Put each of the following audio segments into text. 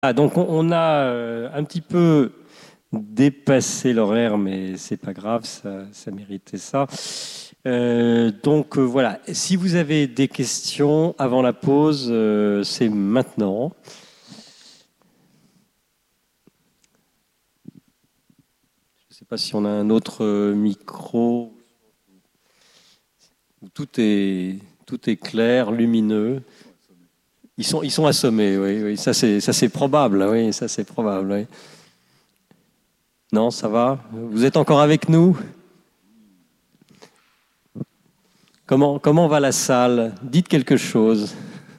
Ah, donc on a un petit peu dépassé l'horaire, mais c'est pas grave, ça méritait ça. Voilà, si vous avez des questions avant la pause, c'est maintenant. Je ne sais pas si on a un autre micro où tout est clair, lumineux. Ils sont assommés, oui, oui. Ça c'est probable, oui, ça c'est probable, oui. Non, ça va? Vous êtes encore avec nous? Comment va la salle? Dites quelque chose.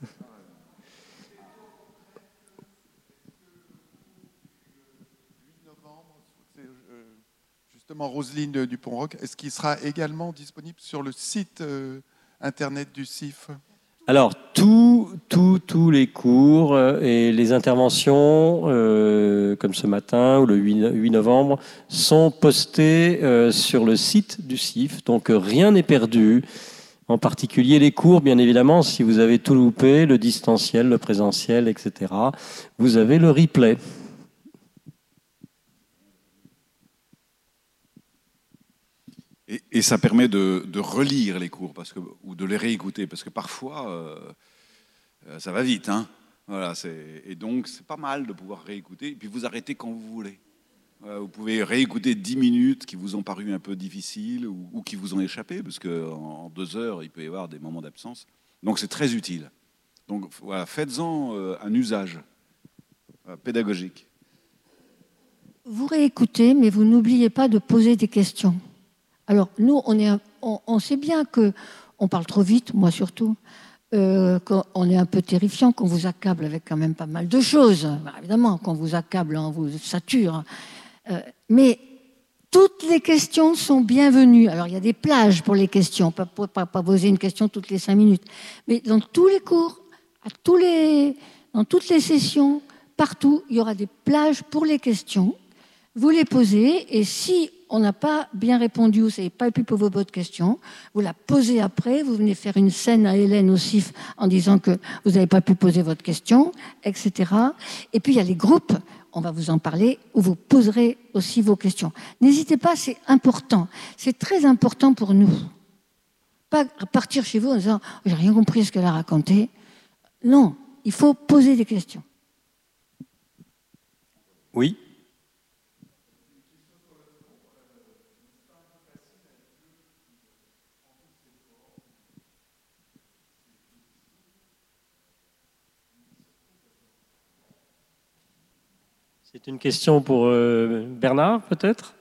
Justement, Roselyne Dupont-Roch, est-ce qu'il sera également disponible sur le site internet du CIF? Alors, tous les cours et les interventions, comme ce matin ou le 8 novembre, sont postés sur le site du CIF. Donc, rien n'est perdu. En particulier les cours, bien évidemment, si vous avez tout loupé, le distanciel, le présentiel, etc., vous avez le replay. Et ça permet de relire les cours ou de les réécouter, parce que parfois, ça va vite. Hein, voilà, et donc, c'est pas mal de pouvoir réécouter, et puis vous arrêtez quand vous voulez. Vous pouvez réécouter 10 minutes qui vous ont paru un peu difficiles ou qui vous ont échappé, parce qu'en 2 heures, il peut y avoir des moments d'absence. Donc, c'est très utile. Donc, voilà, faites-en un usage pédagogique. Vous réécoutez, mais vous n'oubliez pas de poser des questions. Alors, nous, on sait bien qu'on parle trop vite, moi surtout, qu'on est un peu terrifiant, qu'on vous accable avec quand même pas mal de choses. Bah, évidemment, qu'on vous accable, on vous sature. Mais toutes les questions sont bienvenues. Alors, il y a des plages pour les questions, pas poser une question toutes les 5 minutes. Mais dans tous les cours, dans toutes les sessions, partout, il y aura des plages pour les questions. Vous les posez, et si on n'a pas bien répondu, vous n'avez pas pu poser votre question, vous la posez après, vous venez faire une scène à Hélène au CIF en disant que vous n'avez pas pu poser votre question, etc. Et puis il y a les groupes, on va vous en parler, où vous poserez aussi vos questions. N'hésitez pas, c'est important, c'est très important pour nous. Pas partir chez vous en disant « j'ai rien compris à ce qu'elle a raconté ». Non, il faut poser des questions. Oui. C'est une question pour Bernard, peut-être?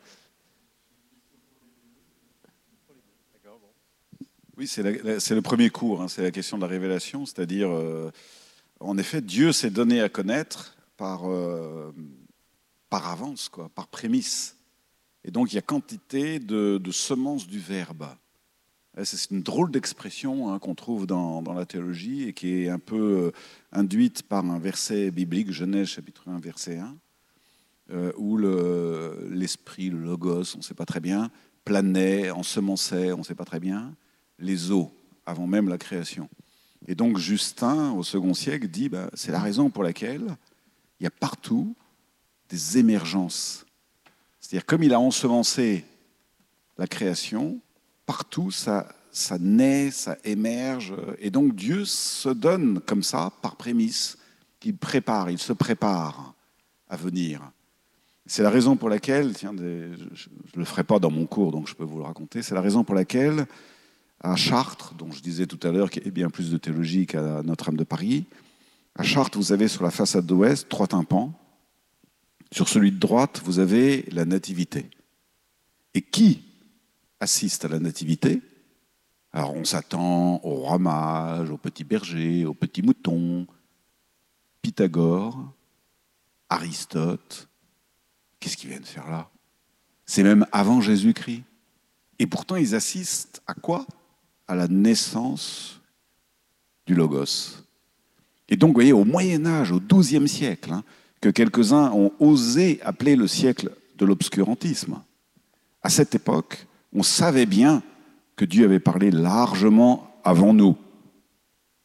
Oui, c'est le premier cours, hein, c'est la question de la révélation, c'est-à-dire, en effet, Dieu s'est donné à connaître par avance, quoi, par prémisse. Et donc, il y a quantité de semences du Verbe. C'est une drôle d'expression, hein, qu'on trouve dans la théologie et qui est un peu induite par un verset biblique, Genèse chapitre 1, verset 1, où l'esprit, le logos, on ne sait pas très bien, planait, ensemençait, on ne sait pas très bien, les eaux, avant même la création. Et donc Justin, au second siècle, dit c'est la raison pour laquelle il y a partout des émergences. C'est-à-dire, comme il a ensemencé la création, partout ça naît, ça émerge. Et donc Dieu se donne comme ça, par prémisse, qu'il se prépare à venir. C'est la raison pour laquelle, je ne le ferai pas dans mon cours, donc je peux vous le raconter, c'est la raison pour laquelle, à Chartres, dont je disais tout à l'heure qu'il y a bien plus de théologie qu'à Notre-Dame de Paris, à Chartres, vous avez sur la façade d'ouest 3 tympans. Sur celui de droite, vous avez la nativité. Et qui assiste à la nativité? Alors on s'attend au roi mage, au petit berger, au petit mouton, Pythagore, Aristote. Qu'est-ce qu'ils viennent faire là? C'est même avant Jésus-Christ. Et pourtant, ils assistent à quoi? À la naissance du Logos. Et donc, vous voyez, au Moyen-Âge, au XIIe siècle, hein, que quelques-uns ont osé appeler le siècle de l'obscurantisme. À cette époque, on savait bien que Dieu avait parlé largement avant nous.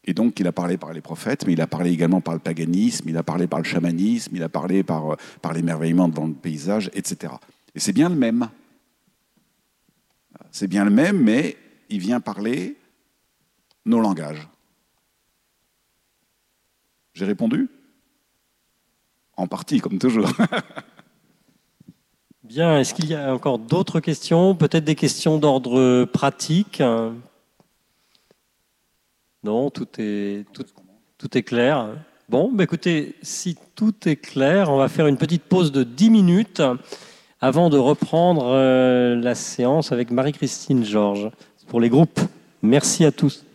Et donc, il a parlé par les prophètes, mais il a parlé également par le paganisme, il a parlé par le chamanisme, il a parlé par l'émerveillement devant le paysage, etc. Et c'est bien le même. C'est bien le même, mais il vient parler nos langages. J'ai répondu ? En partie, comme toujours. Bien, est-ce qu'il y a encore d'autres questions? Peut-être des questions d'ordre pratique? Non, tout est clair. Bon, bah écoutez, si tout est clair, on va faire une petite pause de 10 minutes avant de reprendre la séance avec Marie-Christine Georges pour les groupes. Merci à tous.